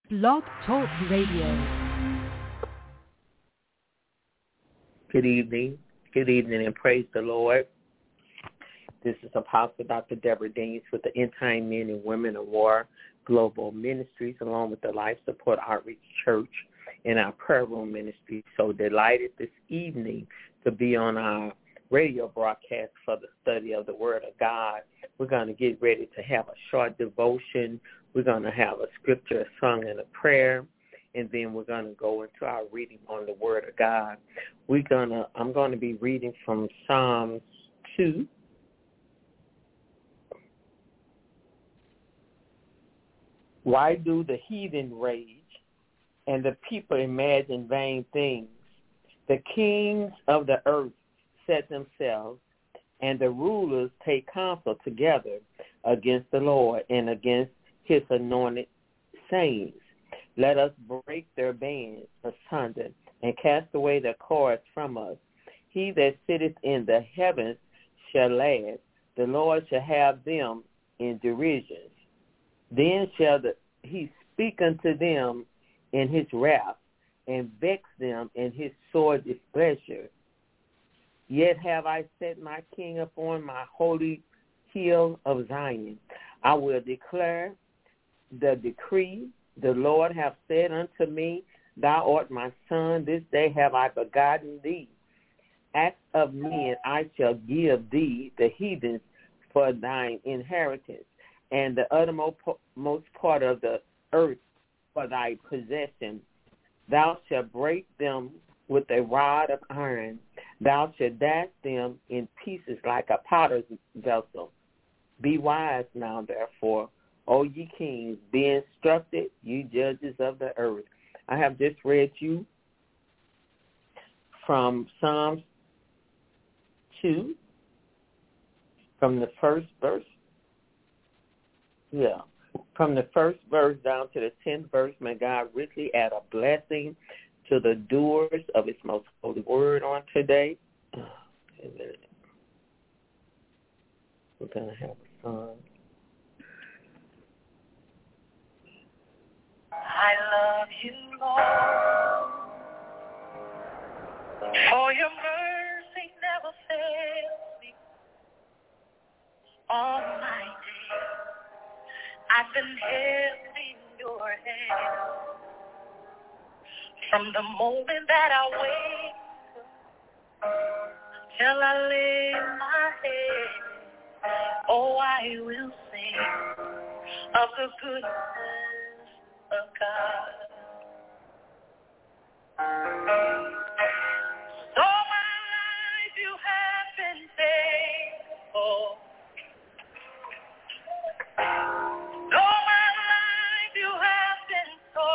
Blog Talk Radio. Good evening, and praise the Lord. This is Apostle Dr. Deborah Daniels with the End Time Men and Women of War Global Ministries, along with the Life Support Outreach Church and our prayer room ministry. So delighted this evening to be on our radio broadcast for the study of the Word of God. We're going to get ready to have a short devotion. We're going to have a scripture, a song, and a prayer, and then we're going to go into our reading on the Word of God. I'm going to be reading from Psalms 2. Why do the heathen rage and the people imagine vain things? The kings of the earth set themselves, and the rulers take counsel together against the Lord and against his anointed saints. Let us break their bands asunder and cast away their cords from us. He that sitteth in the heavens shall laugh. The Lord shall have them in derision. Then shall he speak unto them in his wrath, and vex them in his sore displeasure. Yet have I set my king upon my holy hill of Zion. I will declare the decree. The Lord hath said unto me, Thou art my son, this day have I begotten thee. Ask of men, I shall give thee the heathens for thine inheritance, and the uttermost part of the earth for thy possession. Thou shalt break them with a rod of iron. Thou shalt dash them in pieces like a potter's vessel. Be wise now, therefore, O ye kings, be instructed, ye judges of the earth. I have just read you from Psalms 2, from the first verse. Yeah, from the first verse down to the 10th verse. May God richly add a blessing to the doers of his most holy word on today. We're going to have a song. I love you, Lord, for your mercy never fails me. All my days I've been held in your hand. From the moment that I wake till I lay my head, oh, I will sing of the goodness of God. So my life you have been faithful. So my life you have been so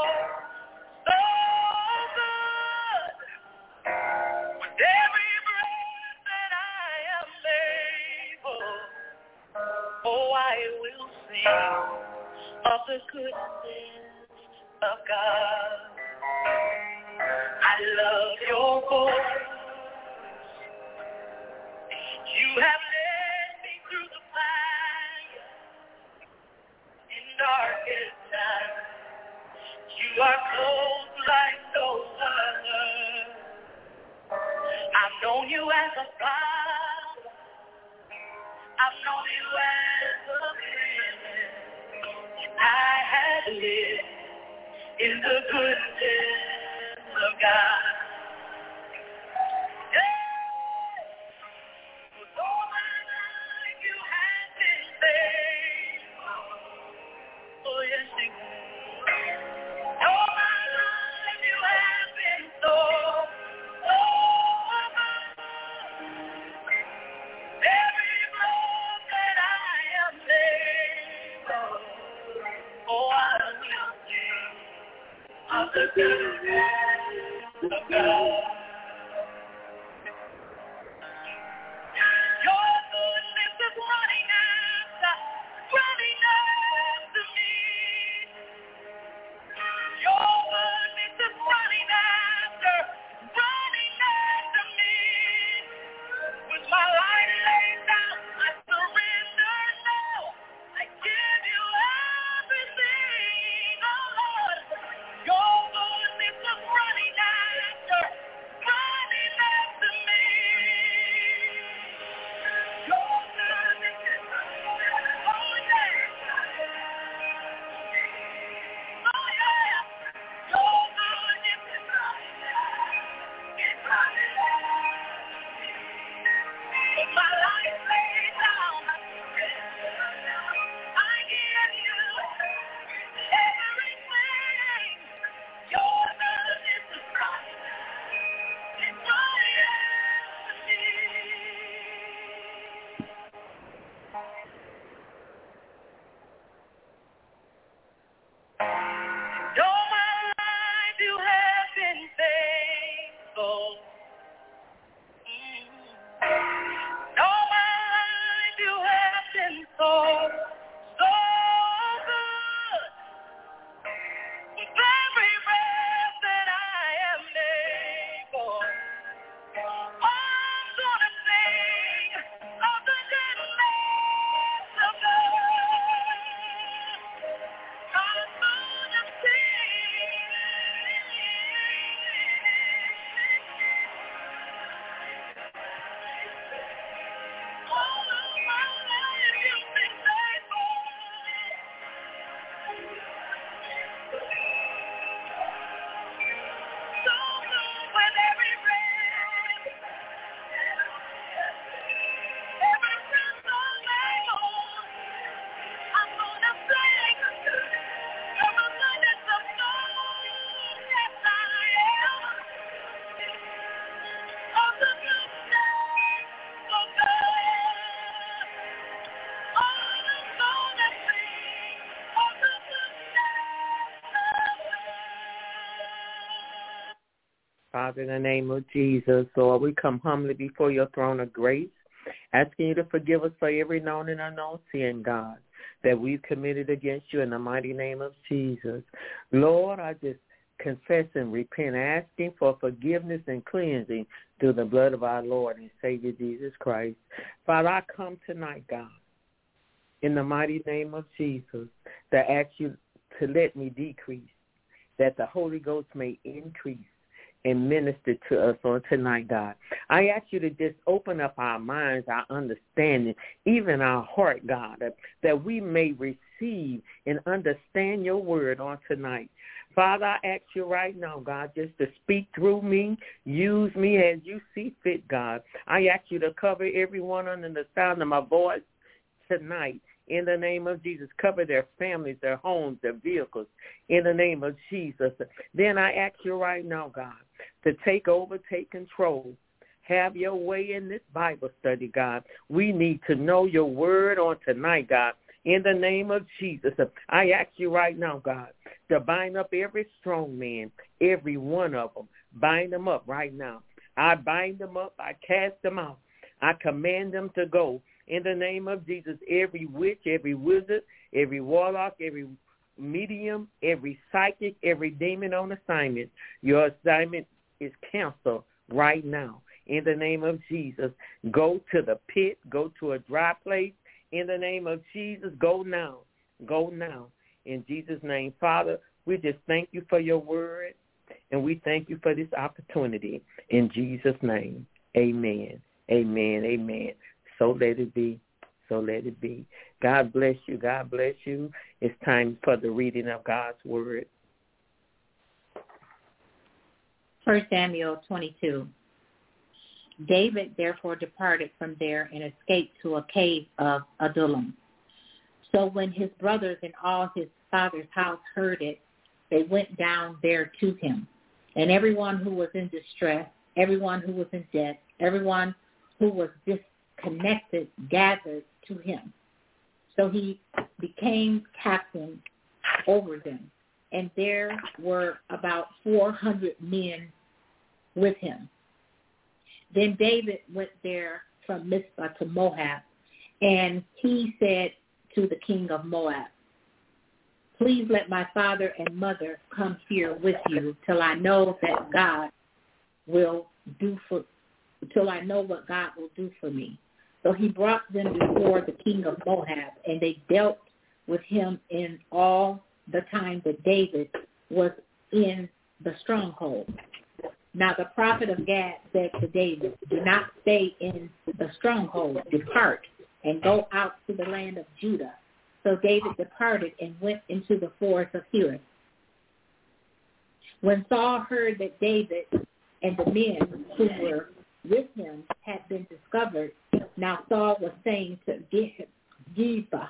good. With every breath that I am able, oh, I will sing of the goodness of God. I love your voice. You have led me through the fire in darkest times. You are close like no other. I've known you as a father. I've known you as a friend. I have lived in the goodness of God. With all my life you have been faithful. Oh, yes, you have. All my life you have been so good. Every breath that I am able, oh, I will sing of the goodness of God. Your goodness is running after me. Your goodness is running after me. With my life laid down, I surrender now. I give you everything, oh Lord. Father, in the name of Jesus, Lord, we come humbly before your throne of grace, asking you to forgive us for every known and unknown sin, God, that we've committed against you in the mighty name of Jesus. Lord, I just confess and repent, asking for forgiveness and cleansing through the blood of our Lord and Savior Jesus Christ. Father, I come tonight, God, in the mighty name of Jesus, to ask you to let me decrease, that the Holy Ghost may increase and minister to us on tonight, God. I ask you to just open up our minds, our understanding, even our heart, God, that we may receive and understand your word on tonight. Father, I ask you right now, God, just to speak through me, use me as you see fit, God. I ask you to cover everyone under the sound of my voice tonight. In the name of Jesus, cover their families, their homes, their vehicles, in the name of Jesus. Then I ask you right now, God, to take over, take control. Have your way in this Bible study, God. We need to know your word on tonight, God. In the name of Jesus, I ask you right now, God, to bind up every strong man, every one of them. Bind them up right now. I bind them up. I cast them out. I command them to go. In the name of Jesus, every witch, every wizard, every warlock, every medium, every psychic, every demon on assignment, your assignment is canceled right now. In the name of Jesus, go to the pit, go to a dry place. In the name of Jesus, go now. Go now. In Jesus' name, Father, we just thank you for your word, and we thank you for this opportunity. In Jesus' name, amen, amen, amen. So let it be. So let it be. God bless you. God bless you. It's time for the reading of God's word. 1 Samuel 22. David therefore departed from there and escaped to a cave of Adullam. So when his brothers and all his father's house heard it, they went down there to him. And everyone who was in distress, everyone who was in debt, everyone who was disconnected gathered to him. So he became captain over them. And there were about 400 men with him. Then David went there from Mizpah to Moab, and he said to the king of Moab, "Please let my father and mother come here with you till I know that God will do for till I know what God will do for me." So he brought them before the king of Moab, and they dealt with him in all the time that David was in the stronghold. Now the prophet of Gad said to David, "Do not stay in the stronghold. Depart and go out to the land of Judah." So David departed and went into the forest of Hirah. When Saul heard that David and the men who were with him had been discovered, now Saul was saying to Geba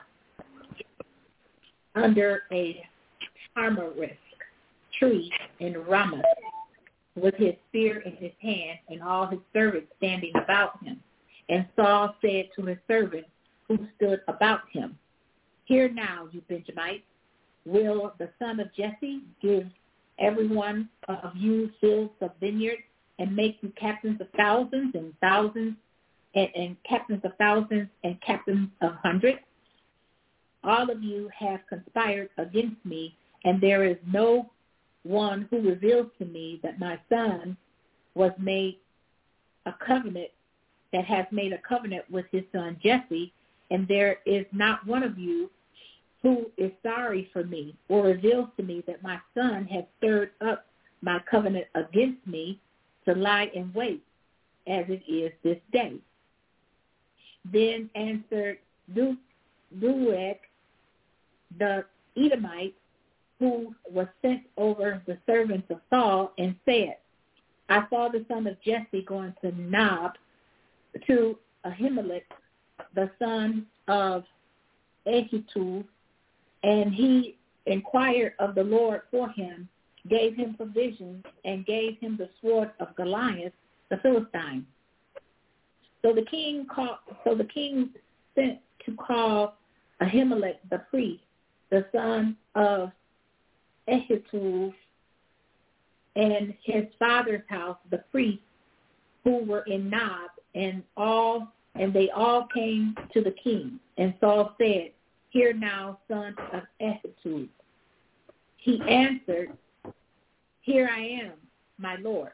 under a tamarisk tree in Ramoth, with his spear in his hand and all his servants standing about him. And Saul said to his servants who stood about him, "Hear now, you Benjamites, will the son of Jesse give every one of you fields of vineyards and make you captains of thousands and thousands and captains of thousands and captains of hundreds? All of you have conspired against me, and there is no one who reveals to me that my son was made a covenant, that has made a covenant with his son Jesse, and there is not one of you who is sorry for me or reveals to me that my son has stirred up my covenant against me to lie in wait, as it is this day." Then answered Doeg the Edomite, who was sent over the servants of Saul, and said, "I saw the son of Jesse going to Nob, to Ahimelech, the son of Ahitub, and he inquired of the Lord for him, gave him provisions, and gave him the sword of Goliath the Philistine." So the king sent to call Ahimelech the priest, the son of Ahitub, and his father's house, the priests who were in Nob, and they all came to the king. And Saul said, "Hear now, son of Ahitub." He answered, "Here I am, my lord."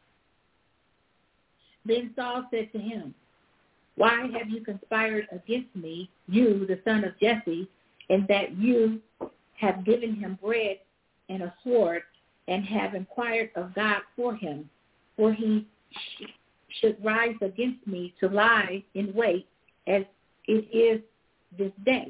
Then Saul said to him, "Why have you conspired against me, you, the son of Jesse, and that you have given him bread and a sword, and have inquired of God for him, for he should rise against me to lie in wait as it is this day?"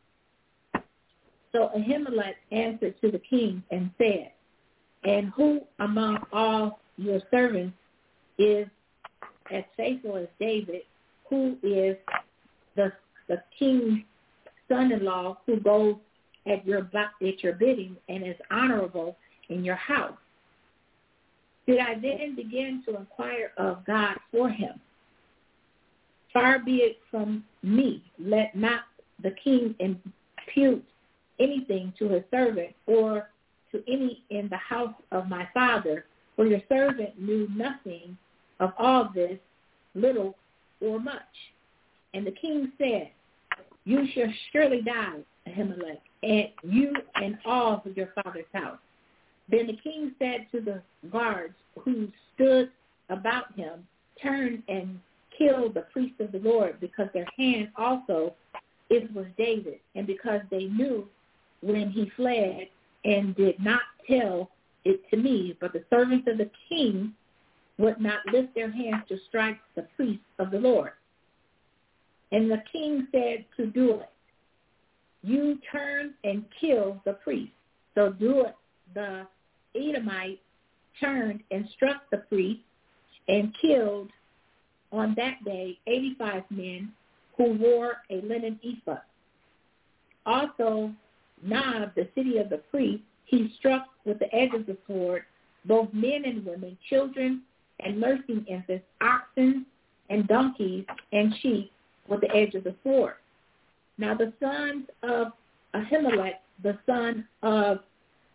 So Ahimelech answered to the king and said, "And who among all your servants is as faithful as David, who is the king's son-in-law, who goes at your bidding and is honorable in your house? Did I then begin to inquire of God for him? Far be it from me, let not the king impute anything to his servant or to any in the house of my father, for your servant knew nothing of all this, little or much." And the king said, "You shall surely die, Ahimelech, and you and all of your father's house." Then the king said to the guards who stood about him, "Turn and kill the priest of the Lord, because their hand also it was David, and because they knew when he fled and did not tell it to me, but the servants of the king would not lift their hands to strike the priest of the Lord." And the king said to Doeg, "You turn and kill the priest." So Doeg the Edomite turned and struck the priest and killed on that day 85 men who wore a linen ephod. Also Nob, the city of the priests, he struck with the edge of the sword both men and women, children and nursing infants, oxen and donkeys and sheep with the edge of the sword. Now the sons of Ahimelech, the son of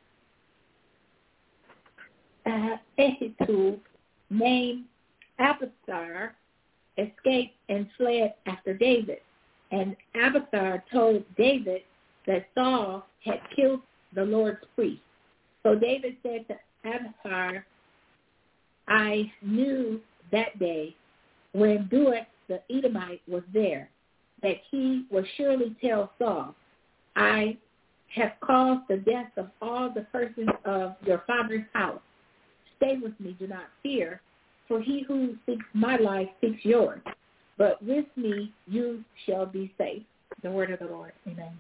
Ahitub, named Abiathar, escaped and fled after David. And Abiathar told David that Saul had killed the Lord's priest. So David said to Abiathar, "I knew that day when Doeg the Edomite was there, that he would surely tell Saul, 'I have caused the death of all the persons of your father's house. Stay with me, do not fear, for he who seeks my life seeks yours. But with me you shall be safe.'" The word of the Lord. Amen.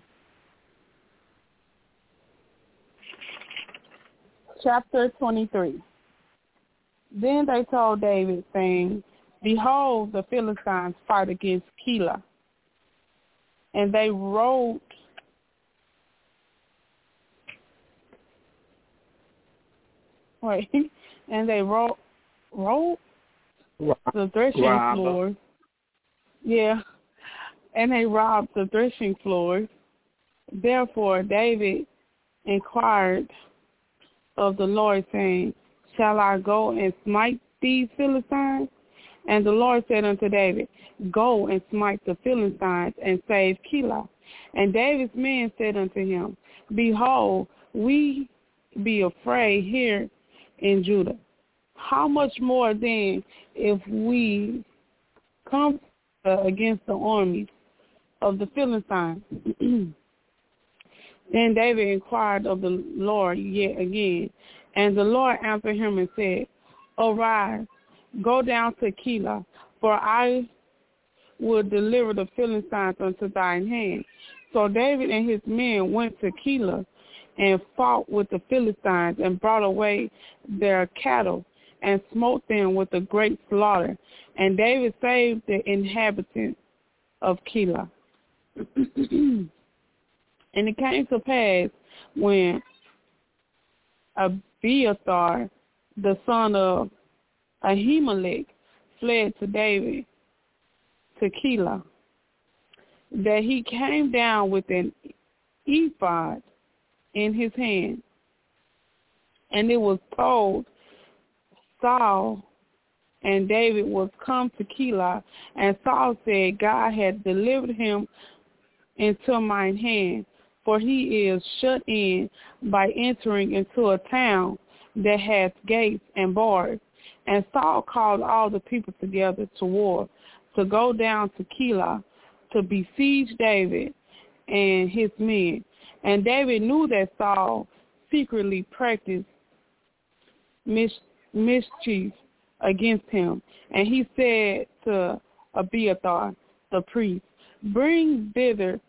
Chapter 23. Then they told David, saying, "Behold, the Philistines fight against Keilah." And they rode the threshing floors. Yeah. And they robbed the threshing floors. Therefore David inquired of the Lord, saying, "Shall I go and smite these Philistines?" And the Lord said unto David, "Go and smite the Philistines and save Keilah." And David's men said unto him, "Behold, we be afraid here in Judah. How much more then if we come against the armies of the Philistines?" Then David inquired of the Lord yet again, and the Lord answered him and said, "Arise, go down to Keilah, for I will deliver the Philistines unto thine hand." So David and his men went to Keilah and fought with the Philistines and brought away their cattle and smote them with a great slaughter. And David saved the inhabitants of Keilah. And it came to pass when Abiathar, the son of Ahimelech, fled to David to Keilah, that he came down with an ephod in his hand. And it was told Saul and David was come to Keilah, and Saul said, God had delivered him into mine hand, for he is shut in by entering into a town that hath gates and bars. And Saul called all the people together to war, to go down to Keilah, to besiege David and his men. And David knew that Saul secretly practiced mischief against him. And he said to Abiathar, the priest, bring hither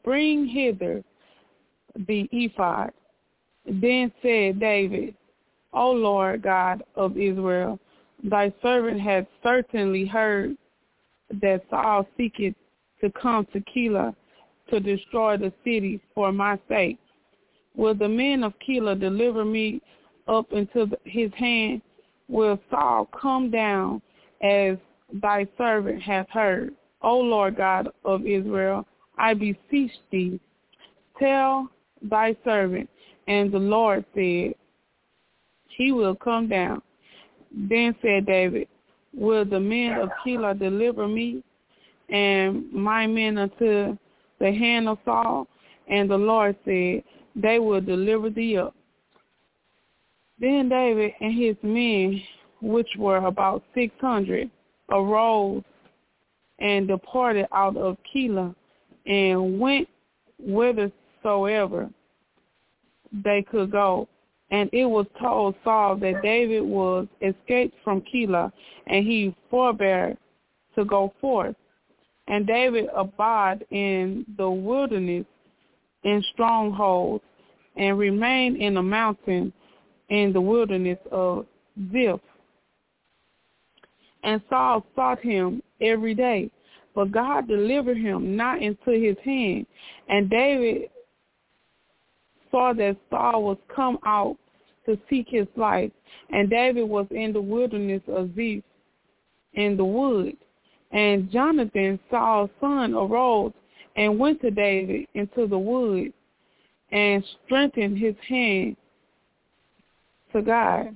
the ephod. Then said David, O Lord God of Israel, thy servant hath certainly heard that Saul seeketh to come to Keilah to destroy the city for my sake. Will the men of Keilah deliver me up into his hand? Will Saul come down as thy servant hath heard? O Lord God of Israel, I beseech thee, tell thy servant. And the Lord said, he will come down. Then said David, will the men of Keilah deliver me and my men unto the hand of Saul? And the Lord said, they will deliver thee up. Then David and his men, which were about 600, arose and departed out of Keilah, and went whithersoever they could go. And it was told Saul that David was escaped from Keilah, and he forbore to go forth. And David abode in the wilderness in strongholds, and remained in a mountain in the wilderness of Ziph. And Saul sought him every day, but God delivered him not into his hand. And David saw that Saul was come out to seek his life, and David was in the wilderness of Ziph in the wood. And Jonathan, Saul's son, arose and went to David into the wood, and strengthened his hand to God.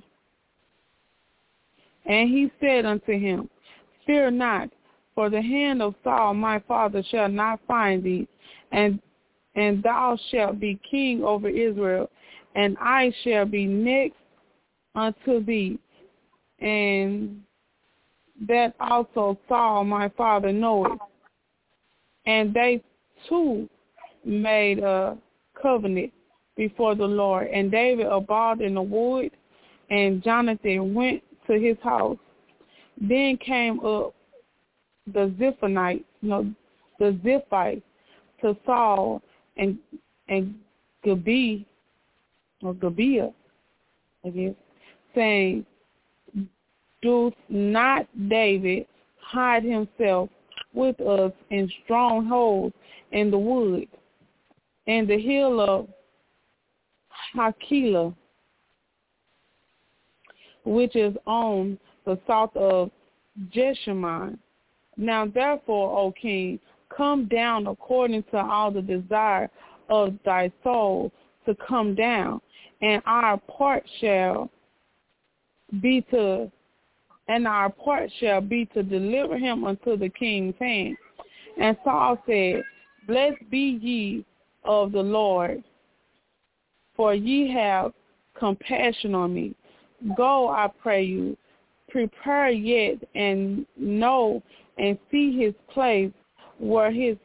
And he said unto him, fear not, for the hand of Saul my father shall not find thee, and thou shalt be king over Israel, and I shall be next unto thee. And that also Saul my father knoweth. And they two made a covenant before the Lord. And David abode in the wood, and Jonathan went to his house. Then came up the Ziphites to Saul and Gibeah, I guess, saying, doth not David hide himself with us in strongholds in the wood, in the hill of Hakilah, which is on the south of Jeshimon? Now therefore, O king, come down according to all the desire of thy soul to come down, and our part shall be to deliver him unto the king's hand. And Saul said, blessed be ye of the Lord, for ye have compassion on me. Go, I pray you, prepare yet, and know and see his place where his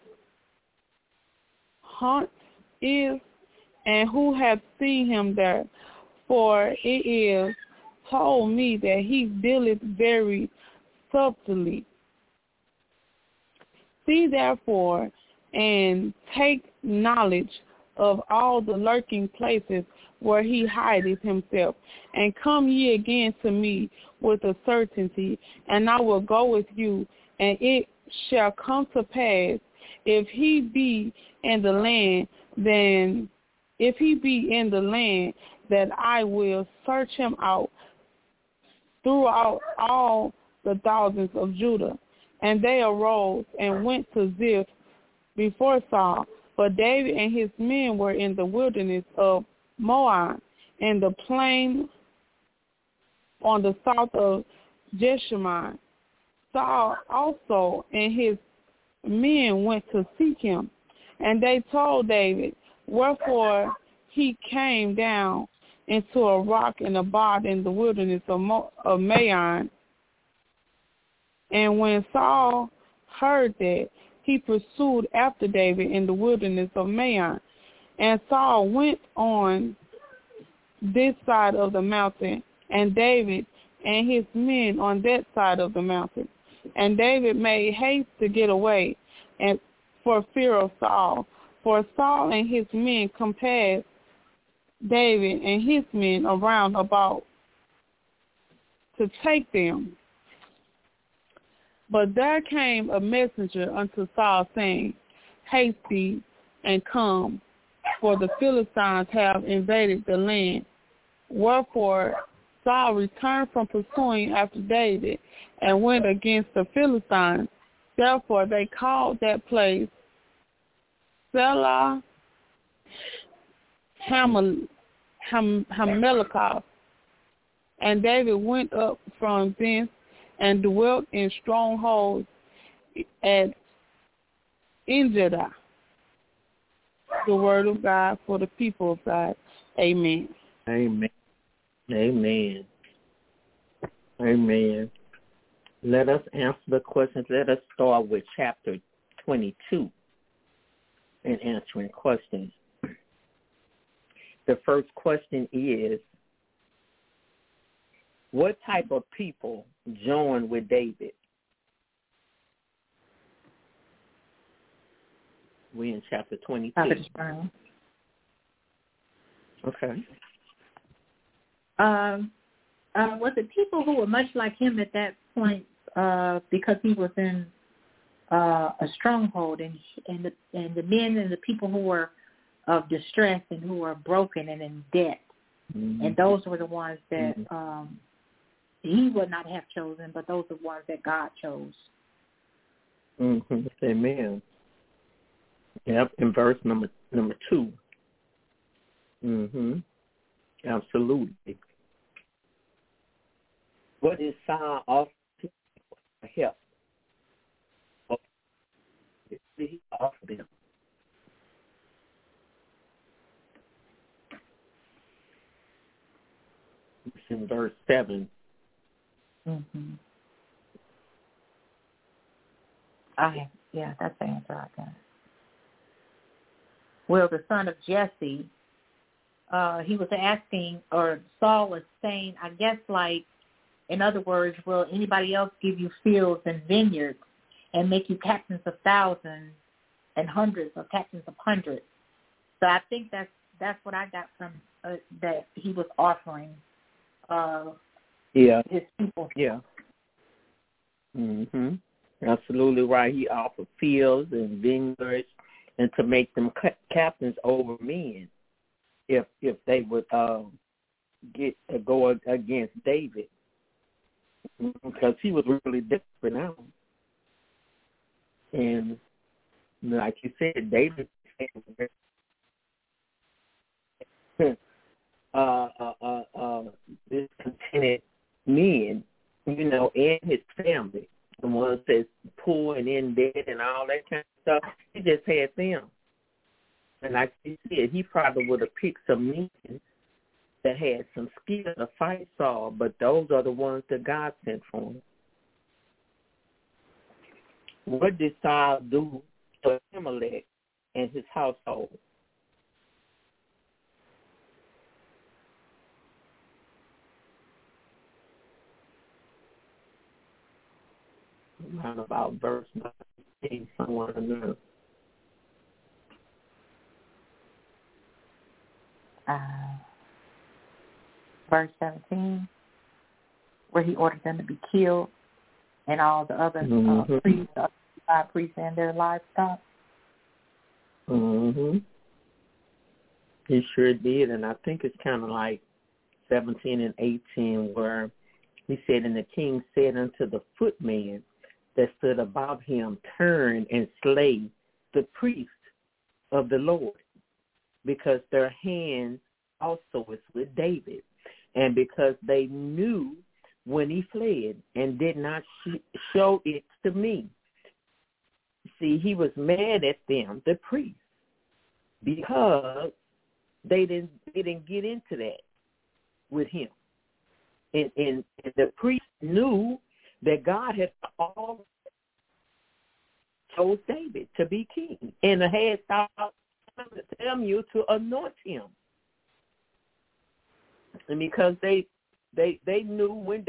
haunt is, and who hath seen him there. For it is told me that he dealeth very subtly. See therefore, and take knowledge of all the lurking places where he hideth himself, and come ye again to me with a certainty, and I will go with you. And it shall come to pass, if he be in the land, that I will search him out throughout all the thousands of Judah. And they arose and went to Ziph before Saul. But David and his men were in the wilderness of Moab, in the plain on the south of Jeshimon. Saul also and his men went to seek him, and they told David, wherefore he came down into a rock and abode in the wilderness of Maon. And when Saul heard that, he pursued after David in the wilderness of Maon. And Saul went on this side of the mountain, and David and his men on that side of the mountain. And David made haste to get away, and for fear of Saul. For Saul and his men compassed David and his men around about to take them. But there came a messenger unto Saul, saying, Haste thee and come, for the Philistines have invaded the land. Wherefore Saul returned from pursuing after David and went against the Philistines. Therefore they called that place Selah Hamelekah. And David went up from thence and dwelt in strongholds at Engedi. The word of God for the people of God. Amen. Amen. Amen. Amen. Let us answer the questions. Let us start with chapter 22 and answering questions. The first question is, what type of people joined with David? We're in chapter 22. Okay. Was it people who were much like him at that point because he was in a stronghold, and the men and the people who were of distress and who were broken and in debt, and those were the ones that he would not have chosen, but those are the ones that God chose. Amen. Yep, in verse number 2. Absolutely. What is Saul offer for help? What did he offer them? It's in verse 7. Yeah, that's the answer I got. Well, the son of Jesse, he was asking, or Saul was saying, I guess, like, in other words, will anybody else give you fields and vineyards and make you captains of thousands and hundreds or captains of hundreds? So I think that's what I got from that he was offering his people. Yeah. Absolutely right. He offered fields and vineyards and to make them captains over men if they would go against David, because he was really desperate now. And like you said, David discontented men, and his family, the ones that's poor and in debt and all that kind of stuff. He just had them. And like you said, he probably would have picked some men that had some skill to fight Saul, but those are the ones that God sent for him. What did Saul do to Ahimelech and his household? Around about verse 19, somewhere in there. Verse 17, where he ordered them to be killed, and all the other priests and their livestock. He sure did, and I think it's kind of like 17 and 18, where he said, and the king said unto the footman that stood about him, turn and slay the priest of the Lord, because their hand also is with David, and because they knew when he fled and did not show it to me. See, he was mad at them, the priests, because they didn't get into that with him. And the priest knew that God had already chose David to be king and had Samuel to anoint him. And because they knew when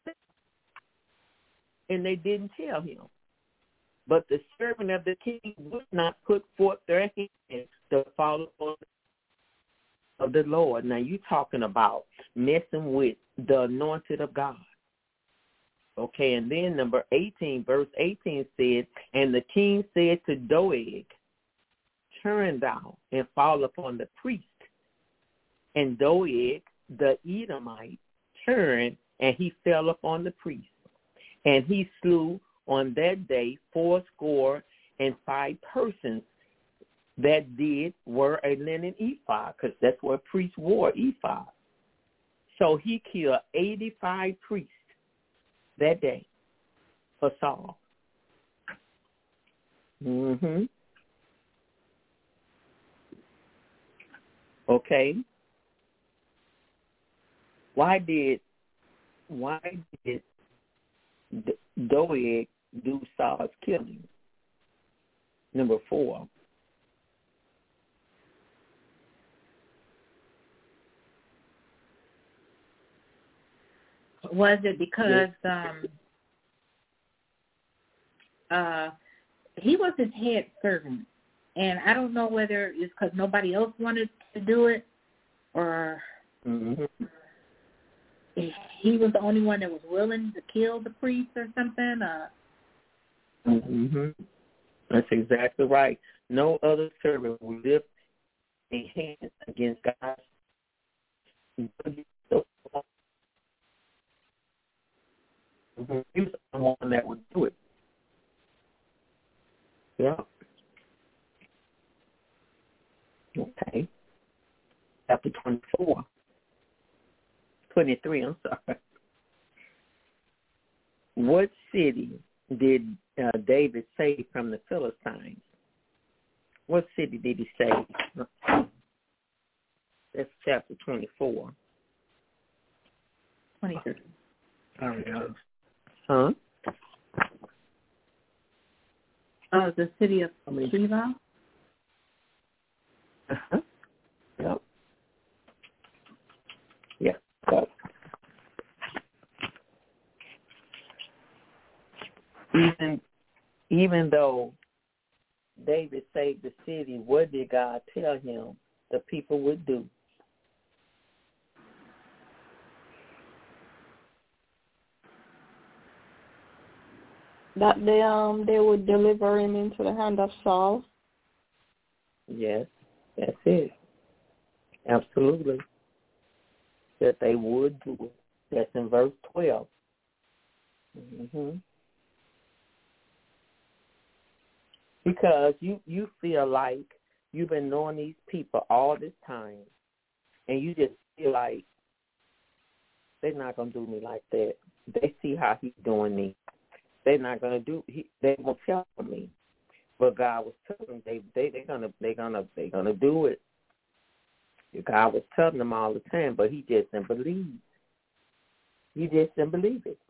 and they didn't tell him. But the servant of the king would not put forth their hands to follow of the Lord. Now you talking about messing with the anointed of God. Okay, and then number 18, verse 18 said, and the king said to Doeg, turn thou and fall upon the priest. And Doeg, the Edomite, turned, and he fell upon the priest. And he slew on that day 75 persons that wear a linen ephod, because that's what priests wore, ephod. So he killed 85 priests that day for Saul. Okay. Why did Doeg do Saul's killing? Number 4. Was it because he was his head servant, and I don't know whether it's because nobody else wanted to do it, or he was the only one that was willing to kill the priest or something. That's exactly right. No other servant would lift a hand against God. He was the one that would do it. Yeah. Okay. Chapter 23, I'm sorry. What city did David save from the Philistines? What city did he save? That's chapter 24. 23. Huh? The city of Shiva? Yep. Yeah. But even though David saved the city, what did God tell him the people would do? That they would deliver him into the hand of Saul. Yes, that's it. Absolutely. That they would do it. That's in verse 12. Because you feel like you've been knowing these people all this time, and you just feel like they're not going to do me like that. They see how he's doing me. They're not going to do. They won't tell me. But God was telling them they're gonna do it. God was telling them all the time, but he just didn't believe. He just didn't believe it.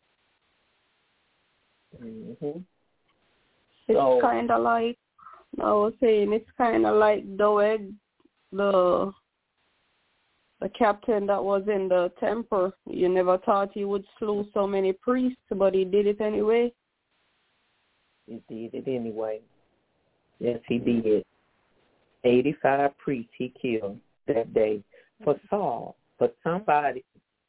It's kind of like, I was saying, it's kind of like Doeg, the captain that was in the temple. You never thought he would slew so many priests, but he did it anyway. He did it anyway. Yes, he did. 85 priests he killed that day for Saul, for somebody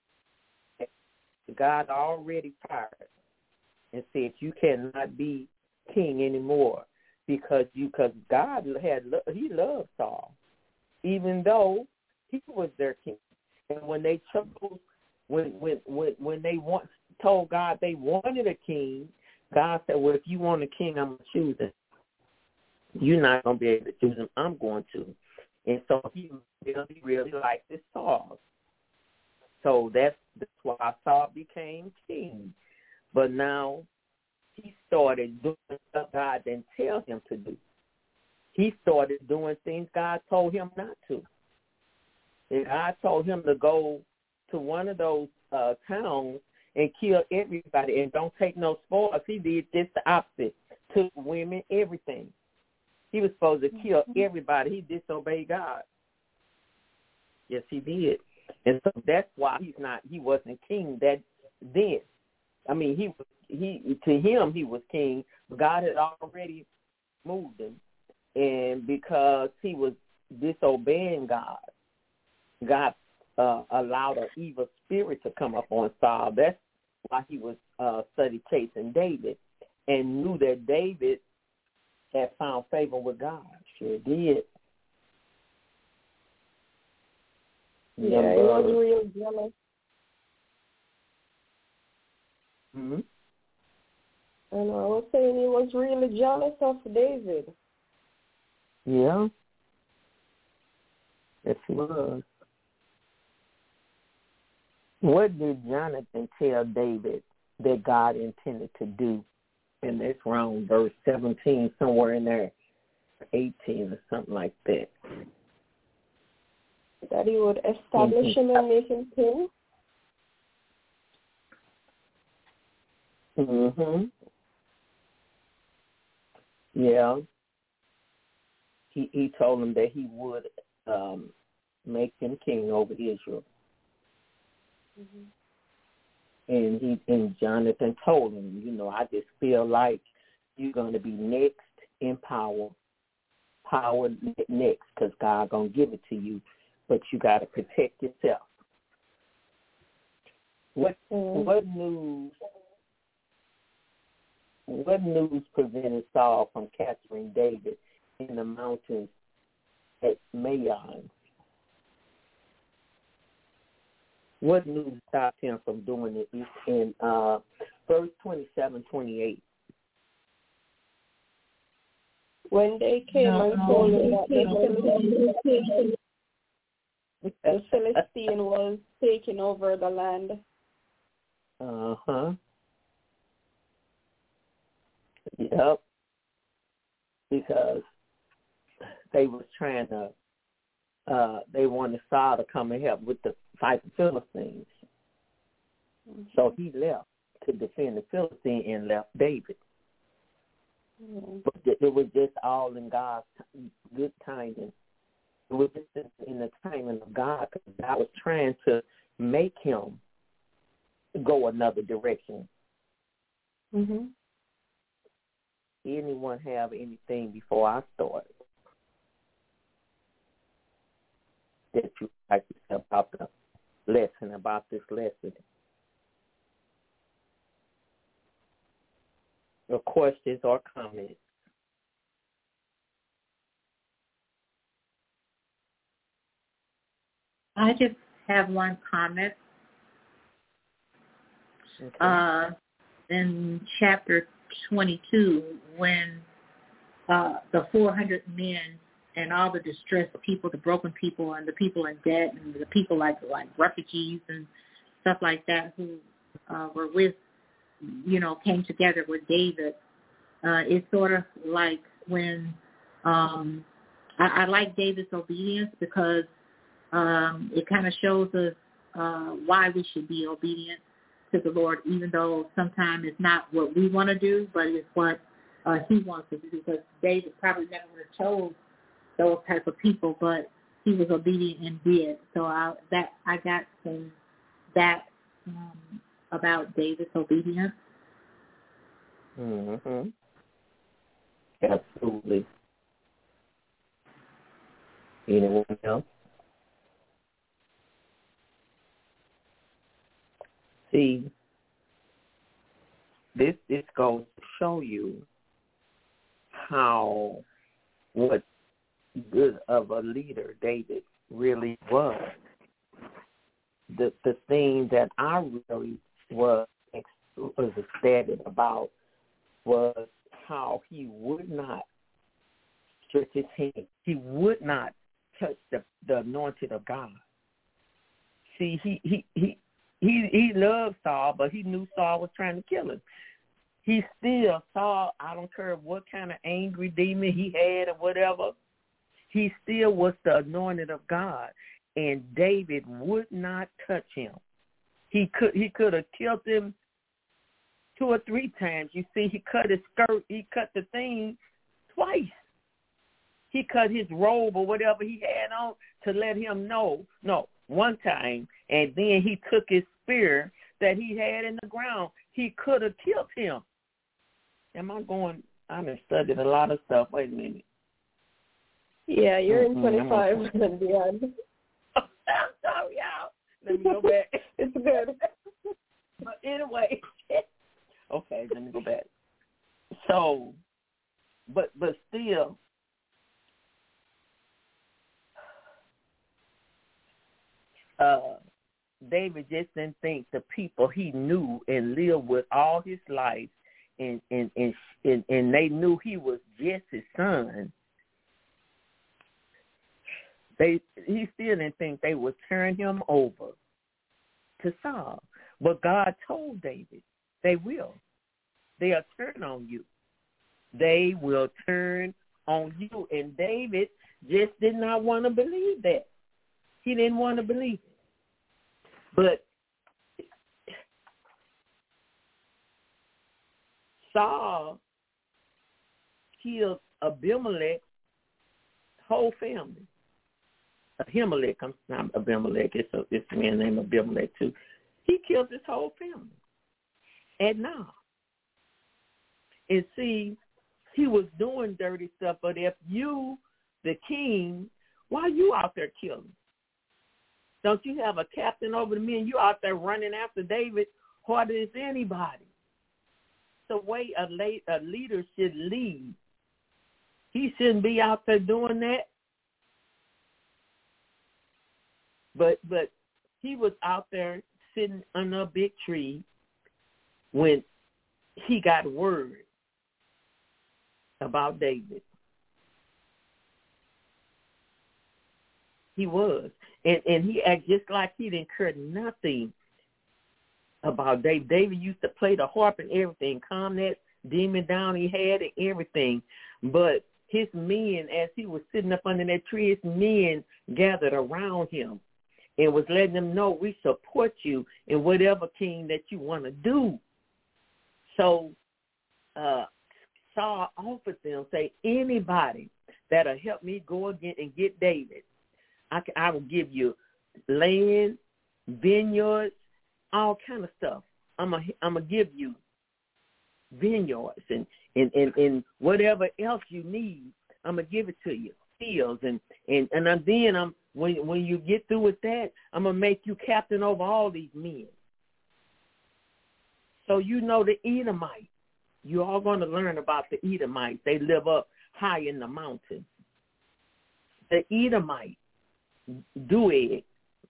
God already fired and said you cannot be king anymore because God he loved Saul, even though he was their king. And when they chose, when they told God they wanted a king, God said, well, if you want a king, I'm going to choose him. You're not going to be able to choose him. I'm going to. And so he really liked this Saul. So that's why Saul became king. But now he started doing stuff God didn't tell him to do. He started doing things God told him not to. And God told him to go to one of those towns and kill everybody and don't take no spoils. He did this the opposite. Took women, everything. He was supposed to kill everybody. He disobeyed God. Yes, he did. And so that's why he wasn't king then. I mean, to him he was king, but God had already moved him. And because he was disobeying God, God allowed an evil spirit to come up on Saul. That's why he was study chasing David and knew that David had found favor with God. Sure did. Yeah, he was real jealous. Mm-hmm. And I was saying he was really jealous of David. Yeah. Yes, he was. What did Jonathan tell David that God intended to do? And that's around verse 17, somewhere in there, 18 or something like that. That he would establish him and make him king? Mm-hmm. Yeah. He told him that he would make him king over Israel. Mm-hmm. And Jonathan told him, I just feel like you're going to be next in power next, because God going to give it to you, but you got to protect yourself. What news prevented Saul from capturing David in the mountains at Maon? What news stopped him from doing it? In verse 27, 28. When they came and told him that the Philistine was taking over the land. Uh-huh. Yep. Because they was trying to, they wanted Saul to come and help with the fight the Philistines. Mm-hmm. So he left to defend the Philistine and left David. Mm-hmm. But it was just all in God's good timing. It was just in the timing of God, because God was trying to make him go another direction. Mm-hmm. Anyone have anything before I start that you like to say about the lesson, about this lesson? Or questions or comments? I just have one comment. Okay. In chapter 22, when the 400 men and all the distressed people, the broken people, and the people in debt, and the people like refugees and stuff like that, who were with, came together with David. It's sort of like when I like David's obedience, because it kind of shows us why we should be obedient to the Lord, even though sometimes it's not what we want to do, but it's what he wants us to do. Because David probably never would have chose those type of people, but he was obedient and did. So I got some that about David's obedience. Mm-hmm. Absolutely. Anyone else? See, this goes to show you what good of a leader David really was. The thing that I really was ecstatic about was how he would not stretch his hand. He would not touch the anointed of God. see, he loved Saul, but he knew Saul was trying to kill him. He still saw, I don't care what kind of angry demon he had or whatever, he still was the anointed of God. And David would not touch him. He could have killed him 2 or 3 times. You see, he cut his skirt, he cut the thing twice. He cut his robe or whatever he had on to let him know. No, one time, and then he took his spear that he had in the ground. He could have killed him. I've been studying a lot of stuff. Wait a minute. Yeah, you're in 25 and beyond. I'm sorry, y'all. Let me go back. It's good. But anyway, okay, let me go back. So, but still, David just didn't think the people he knew and lived with all his life, and they knew he was Jesse's son. He still didn't think they would turn him over to Saul. But God told David, they will. They'll turn on you. They will turn on you. And David just did not want to believe that. He didn't want to believe it. But Saul killed Abimelech's whole family. Ahimelech, I'm not Abimelech, it's a man named Abimelech too. He killed his whole family at Nob. And see, he was doing dirty stuff, but if you, the king, why you out there killing? Don't you have a captain over the men? You out there running after David harder than anybody. The way a leader should lead. He shouldn't be out there doing that. But he was out there sitting under a big tree when he got word about David. He was. And he acted just like he didn't care nothing about David. David used to play the harp and everything, calm that demon down he had and everything. But his men, as he was sitting up under that tree, his men gathered around him and was letting them know, we support you in whatever king that you want to do. So Saul offered them, say, anybody that'll help me go again and get David, I will give you land, vineyards, all kind of stuff. I'm gonna give you vineyards and whatever else you need. I'm gonna give it to you, fields and then when you get through with that, I'm gonna make you captain over all these men. So you know the Edomites. You're all going to learn about the Edomites. They live up high in the mountains. The Edomite, Doeg,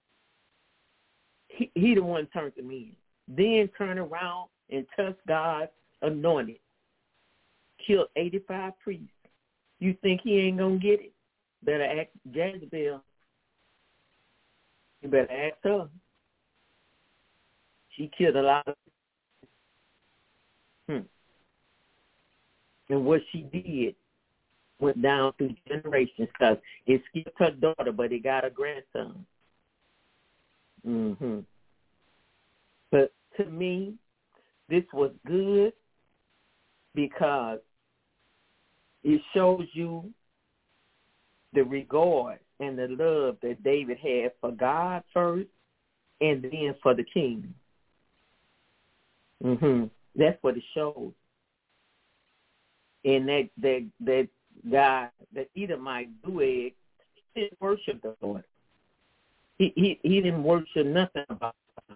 he the one turned them in. Then turn around and touch God's anointed. Killed 85 priests. You think he ain't going to get it? Better ask Jezebel. You better ask her. She killed a lot of And what she did went down through generations because it skipped her daughter, but it got a grandson. But to me, this was good because it shows you the regard and the love that David had for God first and then for the king. That's what it shows. And that guy, that Edomite, Doeg, he didn't worship the Lord. He didn't worship nothing about God.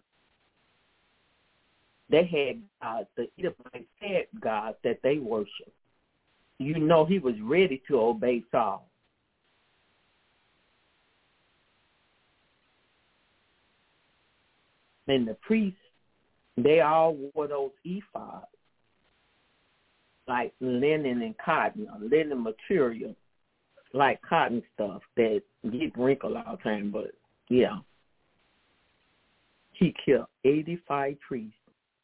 They had God, the Edomites had God that they worshiped. You know he was ready to obey Saul. And the priests, they all wore those ephods, like linen and cotton, or linen material, like cotton stuff that get wrinkled all the time, but yeah. He killed 85 priests.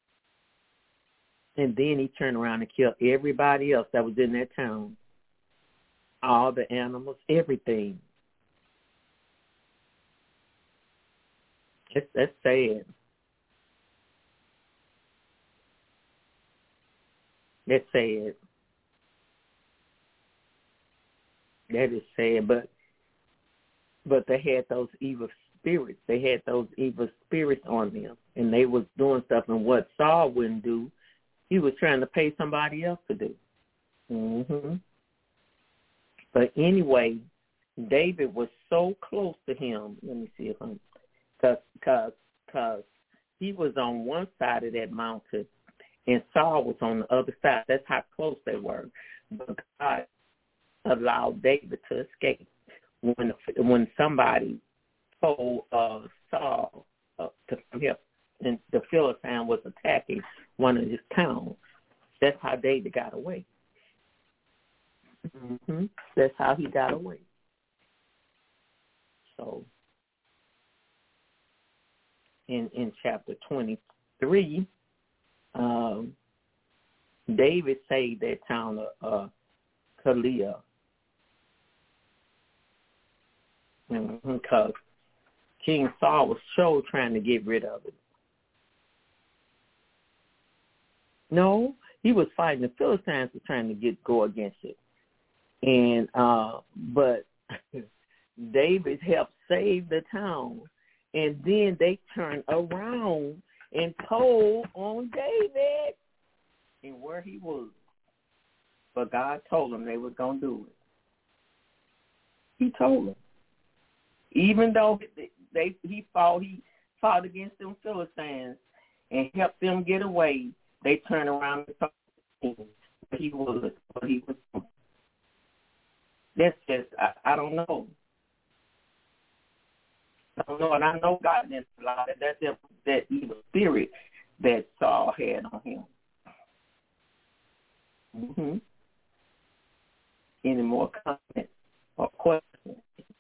And then he turned around and killed everybody else that was in that town. All the animals, everything. That's sad. That's sad. That is sad, but they had those evil spirits. They had those evil spirits on them, and they was doing stuff. And what Saul wouldn't do, he was trying to pay somebody else to do. Mm-hmm. But anyway, David was so close to him. Let me see if I'm, because he was on one side of that mountain, and Saul was on the other side. That's how close they were. But God allowed David to escape when somebody told Saul to come here, and the Philistine was attacking one of his towns. That's how David got away. Mm-hmm. That's how he got away. So in chapter 23, David saved that town of Keilah, because King Saul was so trying to get rid of it. No, he was fighting. The Philistines were trying to go against it. And but David helped save the town. And then they turned around and told on David and where he was. But God told them they were going to do it. He told them. Even though he fought against them Philistines and helped them get away, they turned around and told him what he was doing. That's just, I don't know. I don't know, and I know God didn't allow that. That's that evil spirit that Saul had on him. Mm-hmm. Any more comments or questions?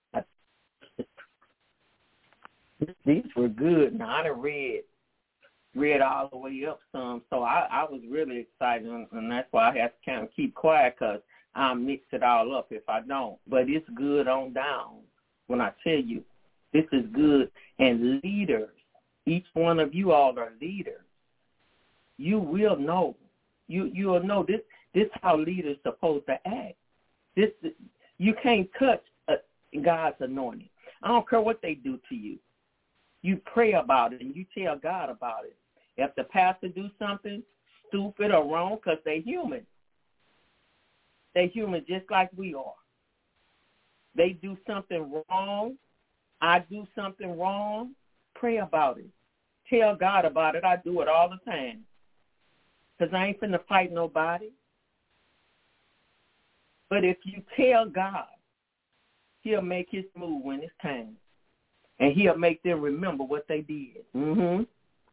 These were good. Now, I done read all the way up some, so I was really excited, and that's why I have to kind of keep quiet, because I'll mix it all up if I don't. But it's good on down when I tell you. This is good. And leaders, each one of you all are leaders. You will know. You'll know this is how leaders are supposed to act. You can't touch God's anointing. I don't care what they do to you. You pray about it and you tell God about it. If the pastor do something stupid or wrong, because they're human. They're human just like we are. They do something wrong. I do something wrong. Pray about it. Tell God about it. I do it all the time. Because I ain't finna fight nobody. But if you tell God, he'll make his move when it's time. And he'll make them remember what they did. Mm-hmm.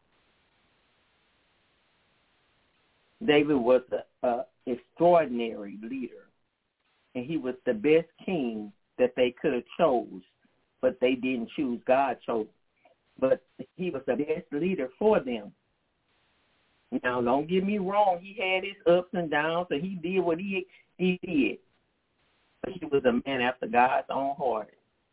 David was an extraordinary leader. And he was the best king that they could have chose. But they didn't choose. God chose. But he was the best leader for them. Now, don't get me wrong. He had his ups and downs, and he did what he did. But he was a man after God's own heart.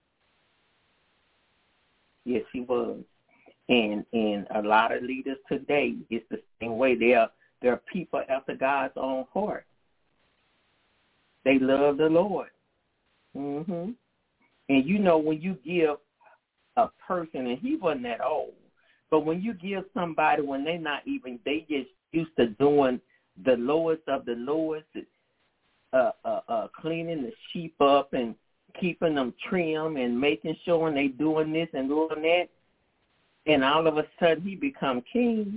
Yes, he was. And a lot of leaders today, it's the same way. There are people after God's own heart. They love the Lord. Mm-hmm. And you know, when you give a person, and he wasn't that old, but when you give somebody when they just used to doing the lowest of the lowest, cleaning the sheep up and keeping them trim and making sure they doing this and doing that, and all of a sudden he become king,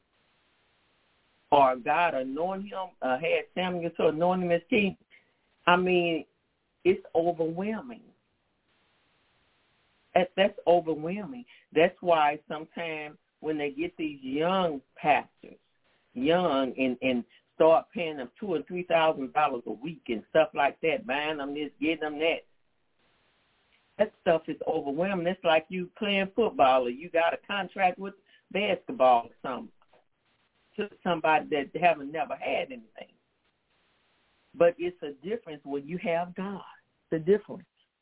or God anointed him, had Samuel to anoint him as king. I mean, it's overwhelming. That's overwhelming. That's why sometimes when they get these young pastors, and start paying them $2,000 and $3,000 a week and stuff like that, buying them this, getting them that, that stuff is overwhelming. It's like you playing football or you got a contract with basketball or something to somebody that haven't never had anything. But it's a difference when you have God. The difference.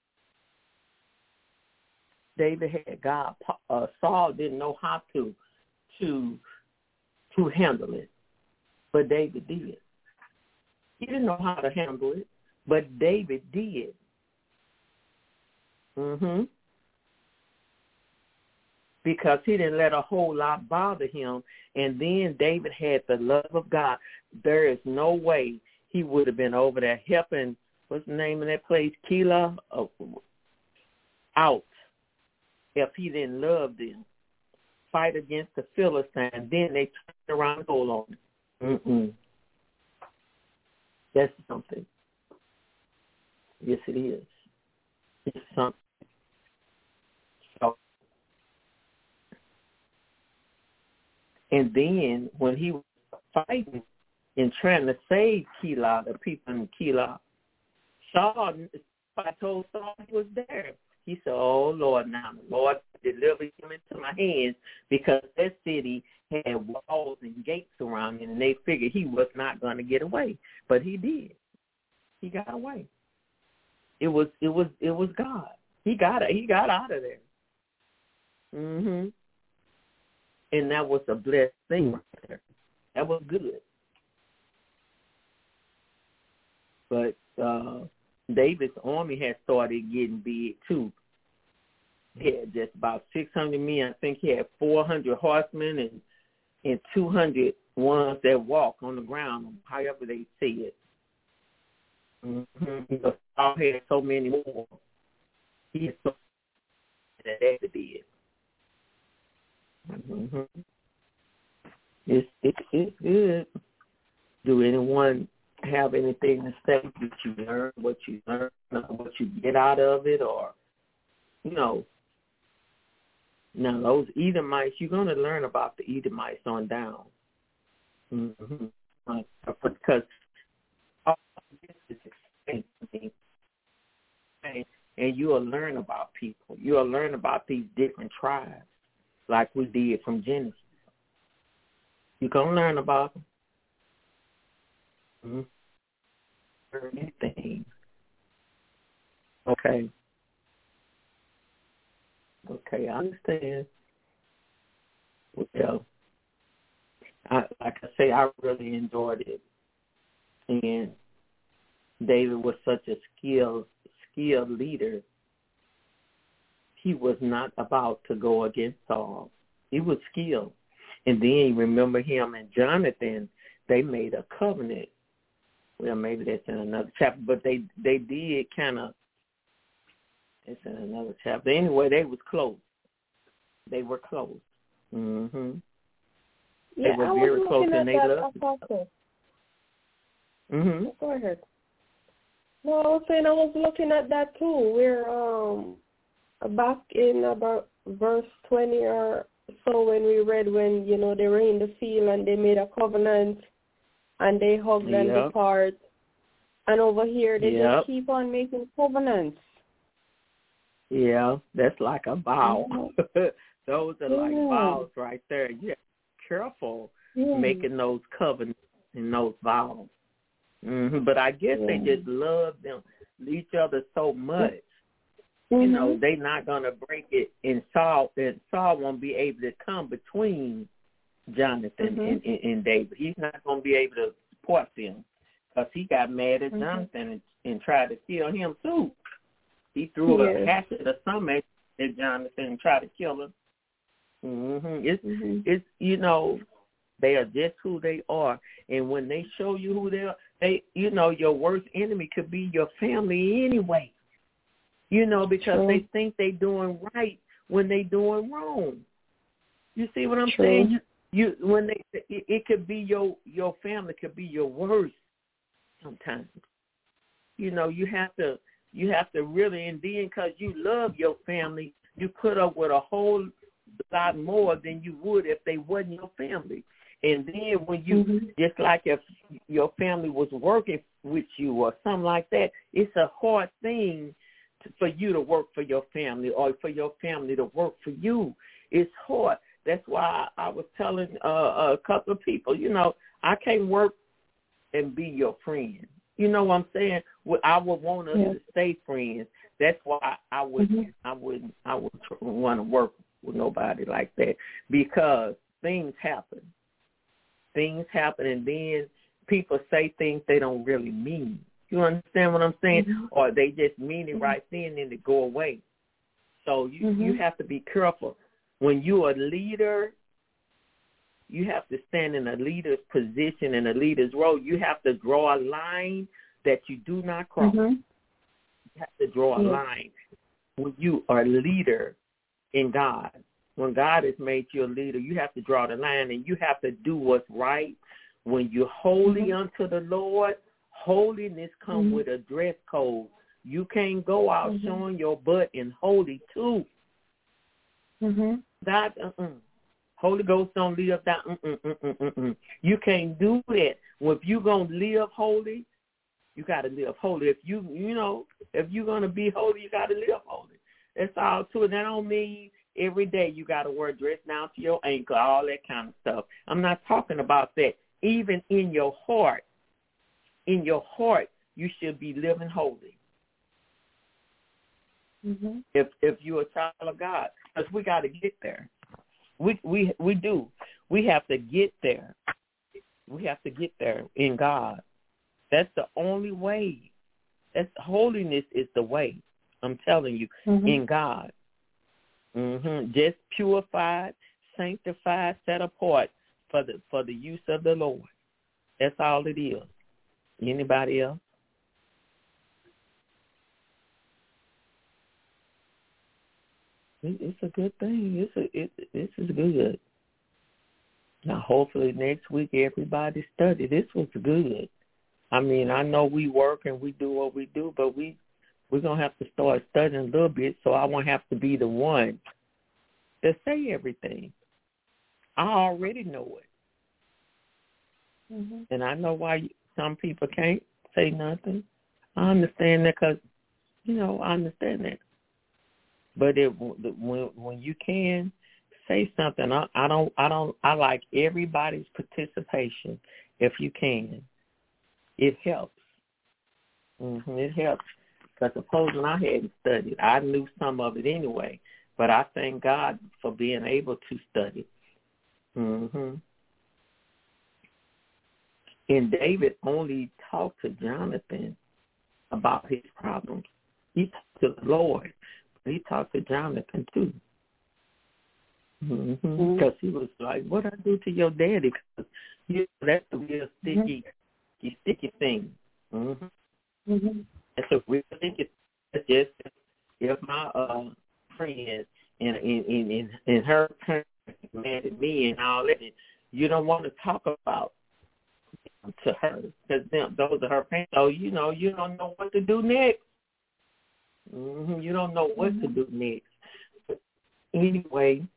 David had God. Saul didn't know how to handle it, but David did. He didn't know how to handle it, but David did. Because he didn't let a whole lot bother him, and then David had the love of God. There is no way he would have been over there helping, what's the name of that place, Keilah, out, if he didn't love them. Fight against the Philistines, then they turn around and go on it. That's something. Yes, it is. It's something. So, and then when he was fighting and trying to save Keilah, the people in Keilah, Saul, I told Saul he was there. He said, oh, Lord, now the Lord delivered him into my hands because that city had walls and gates around it, and they figured he was not going to get away. But he did. He got away. It was God. He got out of there. And that was a blessed thing right there. That was good. But David's army had started getting big too. He had just about 600 men. I think he had 400 horsemen and 200 ones that walk on the ground, however they say it. Because Saul had so many more. He had so that David did. It's good. Do anyone have anything to say that you learn, what you get out of it, or, now those Edomites, you're going to learn about the Edomites on down. Because all this is expensive. And you will learn about people. You will learn about these different tribes, like we did from Genesis. You're going to learn about them. Anything. Okay, I understand. Well, like I say, I really enjoyed it. And David was such a skilled leader. He was not about to go against Saul. He was skilled. And then remember him and Jonathan, they made a covenant. Well, maybe that's in another chapter, but they did kind of, it's in another chapter. Anyway, they was close. They were close. Yeah, they were very close, and they loved it. Go ahead. No, I was saying I was looking at that too. We're back in about verse 20 or so when we read when, they were in the field and they made a covenant. And they hug and depart. And over here, they just keep on making covenants. Yeah, that's like a vow. Those are like vows right there. Yeah, careful making those covenants and those vows. But I guess they just love each other so much. They're not going to break it. And Saul won't be able to come between Jonathan and David. He's not going to be able to support them because he got mad at Jonathan and tried to kill him too. He threw a hatchet or something at Jonathan and tried to kill him. It's they are just who they are, and when they show you who they are, your worst enemy could be your family anyway. Because they think they doing right when they doing wrong. You see what I'm saying? It could be your family could be your worst sometimes. You have to really, and then because you love your family, you put up with a whole lot more than you would if they wasn't your family. And then when you just like if your family was working with you or something like that, it's a hard thing for you to work for your family or for your family to work for you. It's hard. That's why I was telling a couple of people, I can't work and be your friend. You know what I'm saying? I would want us to stay friends. That's why I wouldn't want to work with nobody like that, because things happen. Things happen, and then people say things they don't really mean. You understand what I'm saying? Mm-hmm. Or they just mean it right then and they go away. So you have to be careful. When you're a leader, you have to stand in a leader's position, in a leader's role. You have to draw a line that you do not cross. Mm-hmm. You have to draw a line. When you are a leader in God, when God has made you a leader, you have to draw the line, and you have to do what's right. When you're holy unto the Lord, holiness comes with a dress code. You can't go out showing your butt in holy too. God, Holy Ghost don't live that. You can't do that. Well, if you're going to live holy, you got to live holy. If if you're going to be holy, you got to live holy. That's all to it. That don't mean every day you got to wear a dress down to your ankle, all that kind of stuff. I'm not talking about that. Even in your heart, you should be living holy. If you're a child of God, because we got to get there. We do. We have to get there. We have to get there in God. That's the only way. Holiness is the way. I'm telling you, in God. Just purified, sanctified, set apart for the use of the Lord. That's all it is. Anybody else? It's a good thing. This is good. Now, hopefully next week everybody study. This was good. I mean, I know we work and we do what we do, but we're going to have to start studying a little bit, so I won't have to be the one to say everything. I already know it. And I know why some people can't say nothing. I understand that because, I understand that. But when you can say something, I like everybody's participation if you can. It helps. It helps. Because supposing I hadn't studied, I knew some of it anyway. But I thank God for being able to study. And David only talked to Jonathan about his problems. He talked to the Lord. He talked to Jonathan, too. Because he was like, what I do to your daddy? Because that's a real sticky thing. That's a real sticky. That's just if my friend and her parents mad at me and all that, you don't want to talk about to her because those are her parents. So, you don't know what to do next. You don't know what to do next. But anyway,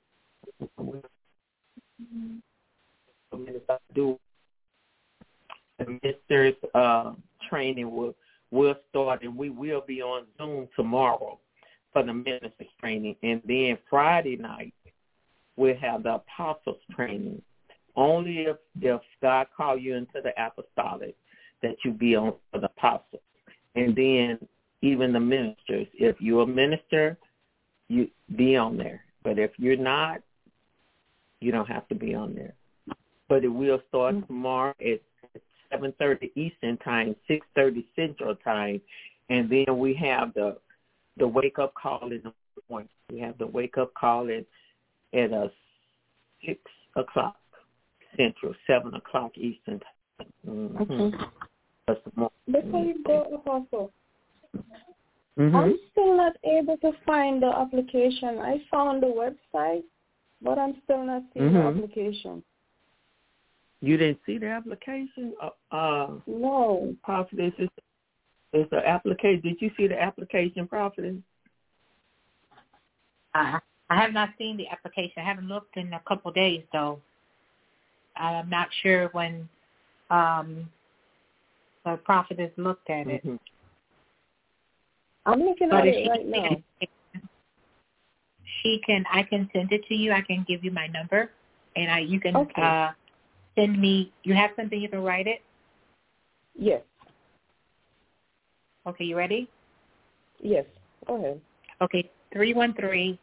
if I do the minister's training will start, and we will be on Zoom tomorrow for the minister's training. And then Friday night, we'll have the apostles' training. Only if God call you into the apostolic that you be on for the apostles. And then even the ministers. If you're a minister, you be on there. But if you're not, you don't have to be on there. But it will start tomorrow at 7:30 Eastern Time, 6:30 Central Time. And then we have the wake-up call in the morning. We have the wake-up call at 6 o'clock Central, 7 o'clock Eastern Time. Okay. Before you go, Apostle, I'm still not able to find the application. I found the website, but I'm still not seeing the application. You didn't see the application? No. Prophetess, is the application. Did you see the application, Prophetess? I have not seen the application. I haven't looked in a couple of days, though. I'm not sure when the Prophetess looked at it. I'm looking at it right now. I can send it to you. I can give you my number, and you can Okay. send me. You have something you can write it? Yes. Okay, you ready? Yes. Go ahead. Okay, 313-919-9928.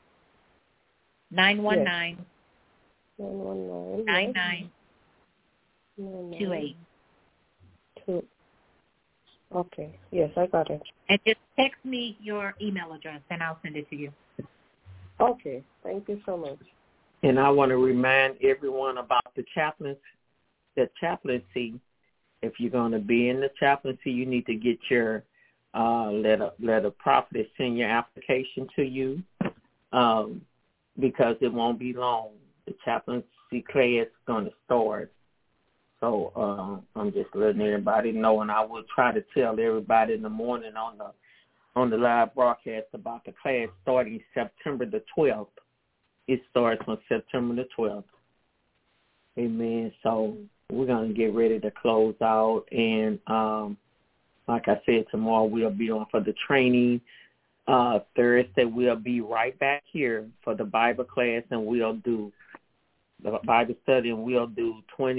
2. Okay. Yes, I got it. And just text me your email address, and I'll send it to you. Okay. Thank you so much. And I want to remind everyone about the chaplaincy. If you're going to be in the chaplaincy, you need to get your let a prophet send your application to you because it won't be long. The chaplaincy class is going to start. So I'm just letting everybody know, and I will try to tell everybody in the morning on the live broadcast about the class starting September the 12th. It starts on September the 12th. Amen. So we're going to get ready to close out. And like I said, tomorrow we'll be on for the training. Thursday we'll be right back here for the Bible class, and we'll do the Bible study, and we'll do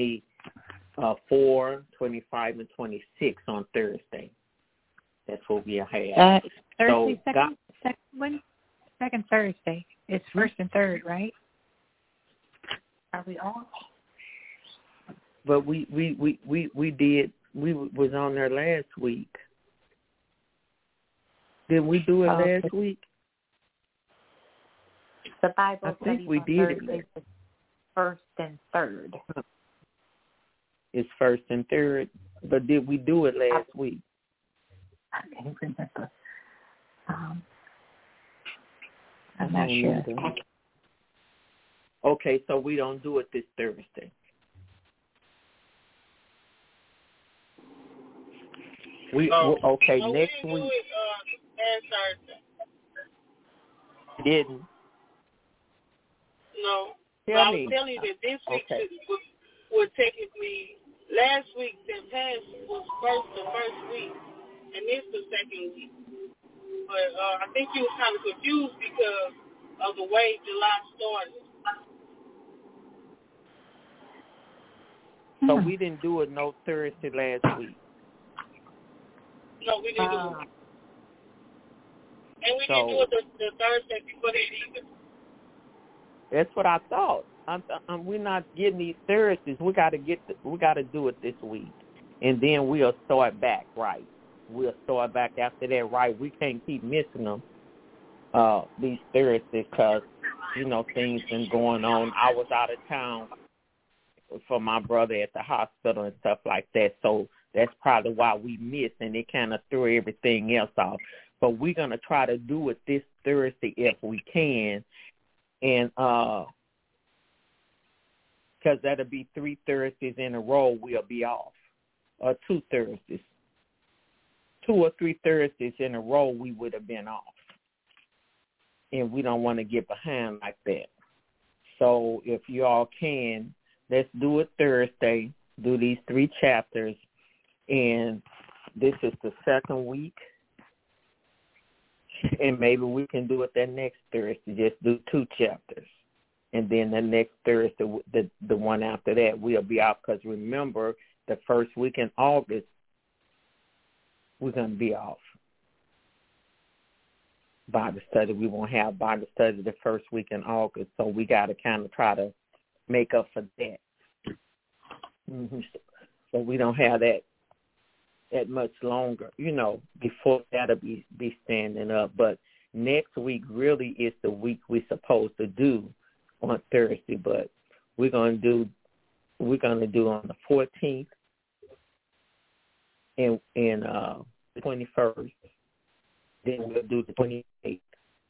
24, 25, and 26 on Thursday. That's what we'll have. Thursday, second Thursday. It's first and third, right? Are we off? But we was on there last week. Did we do it last week? The Bible I study think we on did Thursday is first and third. It's first and third. But did we do it last week? I can't remember. I'm not sure. Okay, so we don't do it this Thursday. Next week. We didn't do it last Thursday. Didn't. No. Tell I me. was telling you that this week would technically, last week that passed was the first week, and this the second week. But I think you was kind of confused because of the way July started. So we didn't do it no Thursday last week. No, we didn't do it. And we didn't do it the Thursday before that either. That's what I thought. We're not getting these Thursdays. We got to do it this week, and then we'll start back right. We'll start back after that right. We can't keep missing them these Thursdays because things been going on. I was out of town for my brother at the hospital and stuff like that, so that's probably why we missed, and it kind of threw everything else off. But we're gonna try to do it this Thursday if we can. And because that'll be 3 Thursdays in a row we'll be off, or 2 Thursdays. 2 or 3 Thursdays in a row we would have been off. And we don't want to get behind like that. So if you all can, let's do it Thursday, do these 3 chapters, and this is the second week. And maybe we can do it that next Thursday, just do 2 chapters. And then the next Thursday, the one after that, we'll be off because remember, the first week in August, we're going to be off. Bible study, we won't have Bible study the first week in August, so we got to kind of try to make up for that. Mm-hmm. So we don't have that much longer, before that'll be standing up. But next week really is the week we're supposed to do on Thursday, but we're gonna do on the 14th and the 21st. Then we'll do the 28th.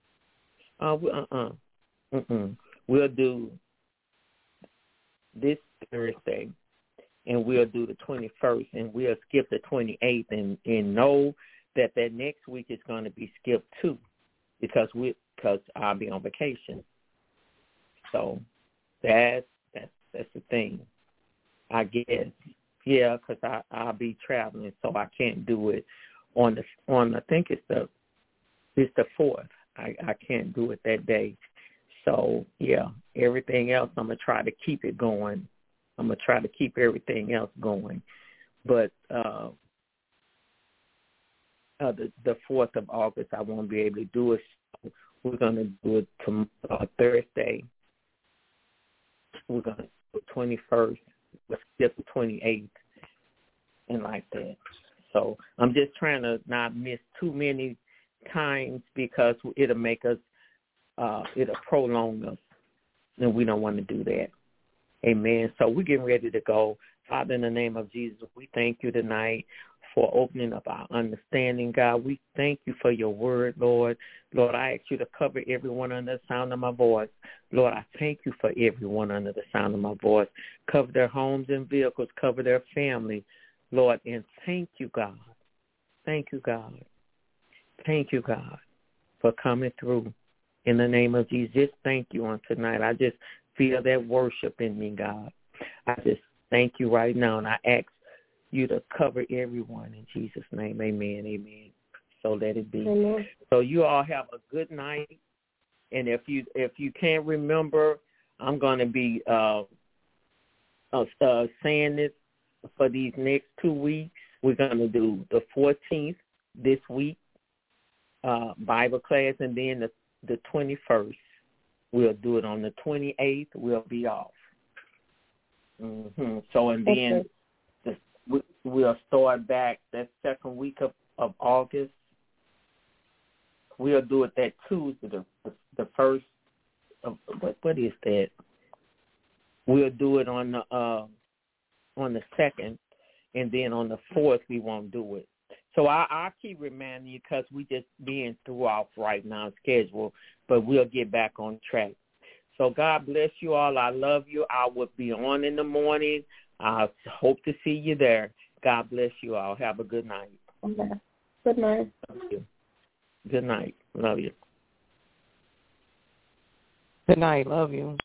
We'll do this Thursday, and we'll do the 21st, and we'll skip the 28th, and know that next week is going to be skipped too, because I'll be on vacation. So that's the thing, I guess. Yeah, because I'll be traveling, so I can't do it on I think it's the It's the 4th. I can't do it that day. So, yeah, everything else, I'm going to try to keep it going. I'm going to try to keep everything else going. But the 4th of August, I won't be able to do it. So we're going to do it Thursday. We're going to do it 21st. Let's get the 28th and like that. So I'm just trying to not miss too many times because it'll make us, it'll prolong us, and we don't want to do that. Amen. So we're getting ready to go. Father, in the name of Jesus, we thank you tonight for opening up our understanding, God. We thank you for your word, Lord. Lord, I ask you to cover everyone under the sound of my voice. Lord, I thank you for everyone under the sound of my voice. Cover their homes and vehicles. Cover their family, Lord. And thank you, God. Thank you, God. Thank you, God, for coming through. In the name of Jesus, thank you on tonight. I just feel that worship in me, God. I just thank you right now, and I ask you to cover everyone in Jesus' name. Amen, amen. So let it be. Amen. So you all have a good night, and if you can't remember, I'm going to be saying this for these next 2 weeks. We're going to do the 14th this week, Bible class, and then the 21st. We'll do it on the 28th. We'll be off. Mm-hmm. So, and then we'll start back that second week of August. We'll do it that Tuesday, the first of, what is that? We'll do it on the 2nd, and then on the 4th we won't do it. So I'll keep reminding you because we just being through off right now schedule, but we'll get back on track. So God bless you all. I love you. I will be on in the morning. I hope to see you there. God bless you all. Have a good night. Okay. Good night. Love you. Good night. Love you. Good night. Love you.